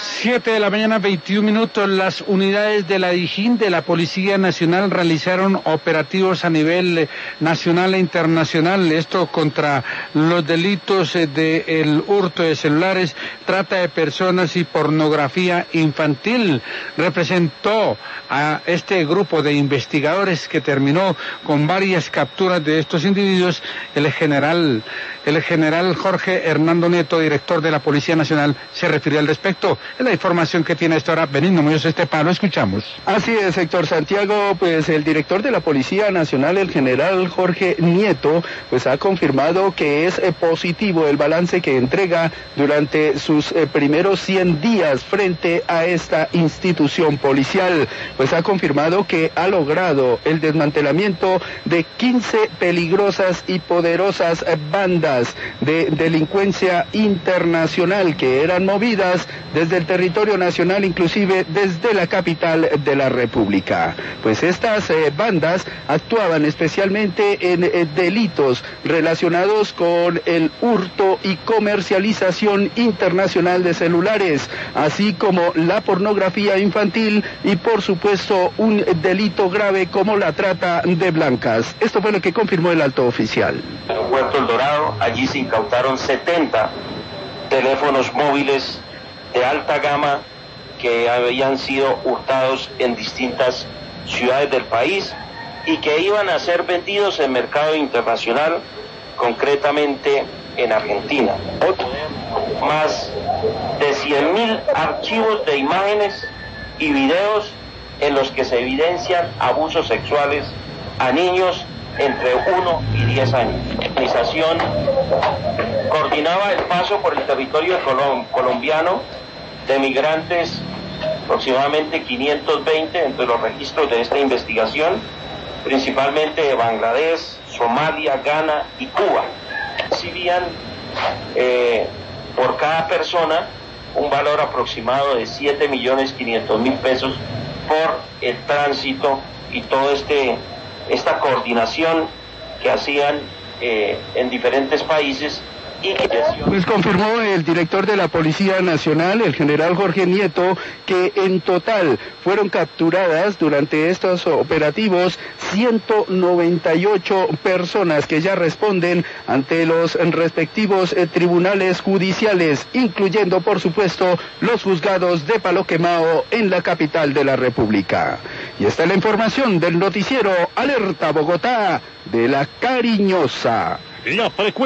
7 de la mañana, 21 minutos. Las unidades de la DIJÍN, de la Policía Nacional, realizaron operativos a nivel nacional e internacional. Esto contra los delitos del hurto de celulares, trata de personas y pornografía infantil. Representó a este grupo de investigadores que terminó con varias capturas de estos individuos el general Jorge Hernando Nieto, director de la Policía Nacional, se refirió al respecto. Es la información que tiene a esta hora Benigno Muñoz Estepano. Escuchamos. Así es, Héctor Santiago, pues el director de la Policía Nacional, el general Jorge Nieto, pues ha confirmado que es positivo el balance que entrega durante sus primeros 100 días frente a esta institución policial. Pues ha confirmado que ha logrado el desmantelamiento de 15 peligrosas y poderosas bandas de delincuencia internacional que eran movidas desde el territorio nacional, inclusive desde la capital de la República. Pues estas bandas actuaban especialmente en delitos relacionados con el hurto y comercialización internacional de celulares, así como la pornografía infantil y por supuesto un delito grave como la trata de blancas. Esto fue lo que confirmó el alto oficial. Puerto El Dorado, allí se incautaron 70 teléfonos móviles de alta gama que habían sido hurtados en distintas ciudades del país y que iban a ser vendidos en mercado internacional, concretamente en Argentina. Más de 100.000 archivos de imágenes y videos en los que se evidencian abusos sexuales a niños entre 1 y 10 años. La organización coordinaba el paso por el territorio colombiano de migrantes, aproximadamente 520 entre los registros de esta investigación, principalmente de Bangladesh, Somalia, Ghana y Cuba. Recibían por cada persona un valor aproximado de 7.500.000 pesos por el tránsito y todo esta coordinación que hacían en diferentes países. Pues confirmó el director de la Policía Nacional, el general Jorge Nieto, que en total fueron capturadas durante estos operativos 198 personas que ya responden ante los respectivos tribunales judiciales, incluyendo por supuesto los juzgados de Palo Quemao en la capital de la República. Y esta es la información del noticiero Alerta Bogotá de La Cariñosa.